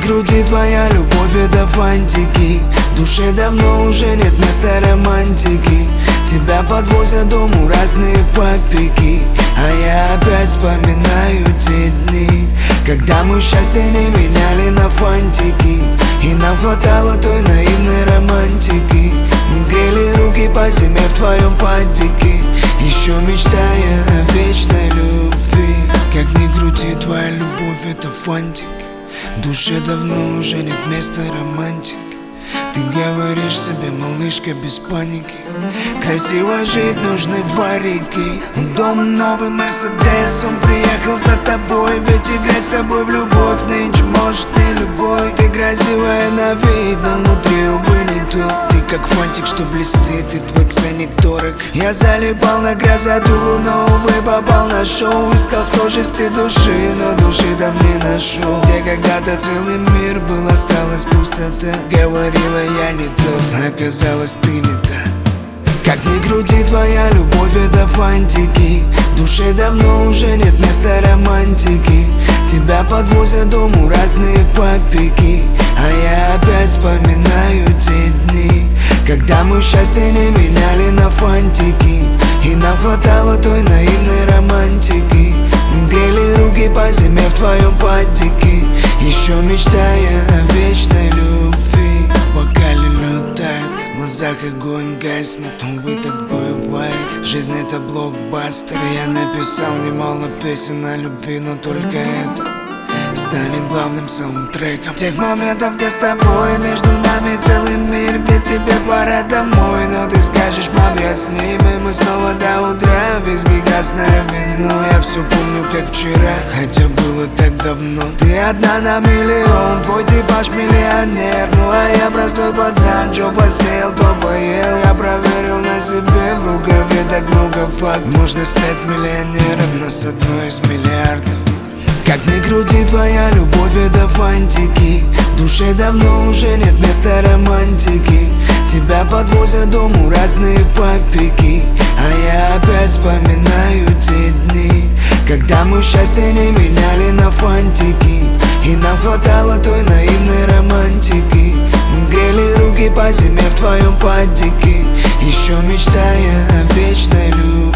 груди твоя любовь, это фантики. В душе давно уже нет места романтики. Тебя подвозят дому разные папики, а я опять вспоминаю те дни, когда мы счастье не меняли на фантики. И нам хватало той наивной романтики. Мы грели руки по зиме в твоем падике, еще мечтая о вечной любви. Как ни крути, твоя любовь это фантик. В душе давно уже нет места романтики. Ты говоришь себе, малышка, без паники. Красиво жить нужны варики. Дом новый Мерседес, он приехал за тобой. Ведь играть с тобой в любовь нынче может не любой. Ты красивая на вид, но внутри, увы, не то. Ты как фантик, что блестит, и твой ценник дорог. Я залипал на красоту, но, увы, попал на шоу. Искал схожести души, но души там не нашел. Где когда-то целый мир был, осталась пустота. Говорила я не тот, оказалось ты не та. Как ни крути, твоя любовь это фантики. В душе давно уже нет места романтики. Тебя подвозят дому разные папики, а я опять вспоминаю те дни, когда мы счастье не меняли на фантики. И нам хватало той наивной романтики. Мы грели руки по зиме в твоем падике, еще мечтая о вечной любви. Бокали летают, в глазах огонь гаснет. Увы, так бывает, жизнь это блокбастер. Я написал немало песен о любви, но только это станет главным саундтреком тех моментов, где с тобой между нами целый мир, где тебе пора домой. Но ты скажешь, мам, я с ним, и мы снова до утра. Виски, красное вино, я все помню как вчера, хотя было так давно. Ты одна на миллион, твой типаж миллионер. Ну а я простой пацан, что посеял, то поел. Я проверил на себе, в рукаве так много фактов. Можно стать миллионером, но с одной из миллиардов. Как ни крути, твоя любовь это фантики. В душе давно уже нет места романтики. Тебя подвозят дому разные папики, а я опять вспоминаю те дни, когда мы счастье не меняли на фантики. И нам хватало той наивной романтики. Мы грели руки по зиме в твоем падике, еще мечтая о вечной любви.